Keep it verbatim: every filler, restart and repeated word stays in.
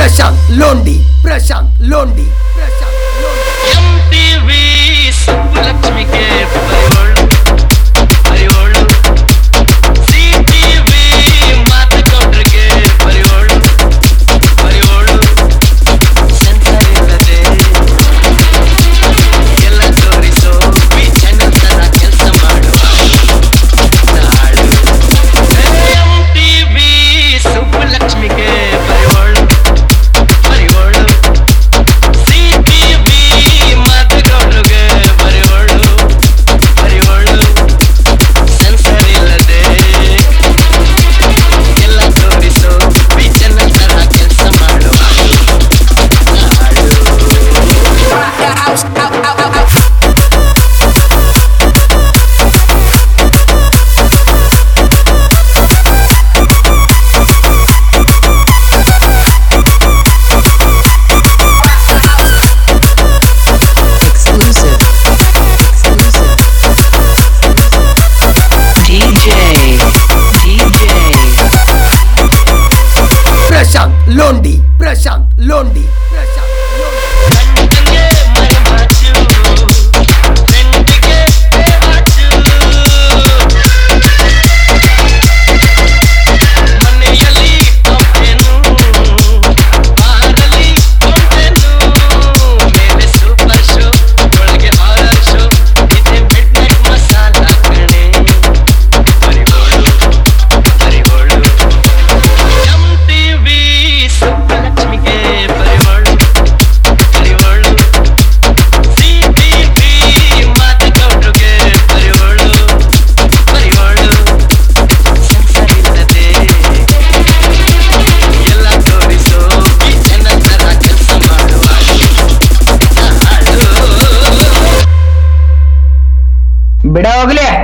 ಪ್ರಶಾಂತ್ ಲೋಂಡಿ ಪ್ರಶಾಂತ್ ಲೋಂಡಿ ಪ್ರಶಾಂತ್ ಲೋಂಡಿ ಎಂಟಿವಿ ಸುಬ್ಬಲಕ್ಷ್ಮಿಗೆ ಬರಿವೋಳು ಬರಿವೋಳು ಸಿಟಿವಿ ಮಾತುಕೌಡ್ರಿಗೆ ಬರಿವೋಳು ಬರಿವೋಳು ಸೆನ್ಸರ್ ಇಲ್ಲದೆ ಎಲ್ಲ ತೋರಿಸೋ ಬಿ ಚಾನೆಲ್ ತರ ಕೆಲಸ ಮಾಡುವ ನಾಳು ಎಂಟಿವಿ ಸುಬ್ಬಲಕ್ಷ್ಮಿಗೆ ಬರಿವೋಳು ಬರಿವೋಳು ಸಿಟಿವಿ ಮಾತುಕೌಡ್ರಿಗೆ ಬರಿವೋಳು ಬರಿವೋಳು ಸೆನ್ಸರ್ ಇಲ್ಲದೆ ಎಲ್ಲ ತೋರಿಸೋ ಬಿ ಚಾನೆಲ್ ತರ ಕೆಲಸ ಮಾಡುವ Exclusive. Exclusive. D J. D J. Prashant ಲೋಂಡಿ ಪ್ರಶಾಂತ್ ಲೋಂಡಿ ಪ್ರಶಾಂತ್ ಲೋಂಡಿ ಗಂಟೆಗೆ ಮರೆಮಾಚು ಗಂಟೆಗೆ ಬೇವಾಚು ಮನೆಯಲ್ಲಿ ಒಪ್ಪೆನು ಬಾರಲ್ಲಿ ಕೊಂಡೆನು ಮೇಲೆ ಸೂಪರ್ ಶೋ ಒಳಗೆ ಹಾರರ್ ಶೋ ಇದೆ ಮಿಡ್ ನೈಟ್ ಮಸಾಲ ಕಣೆ ಬರಿವೋಳು ಬರಿವೋಳು ಎಂಟಿವಿ ಸುಬ್ಬಲಕ್ಷ್ಮಿಗೆ ಬರಿವೋಳು ಬರಿವೋಳು ಸಿಟಿವಿ ಮಾತುಕೌಡ್ರಿಗೆ ಬರಿವೋಳು ಬರಿವೋಳು ಸೆನ್ಸರ್ ಇಲ್ಲದೆ ಎಲ್ಲ ತೋರಿಸೋ ಈ ಚಾನೆಲ್ ತರ ಕೆಲಸ ಮಾಡುವ ಹಾಳು ಬಿಡ ಹೋಗ್ಲಿ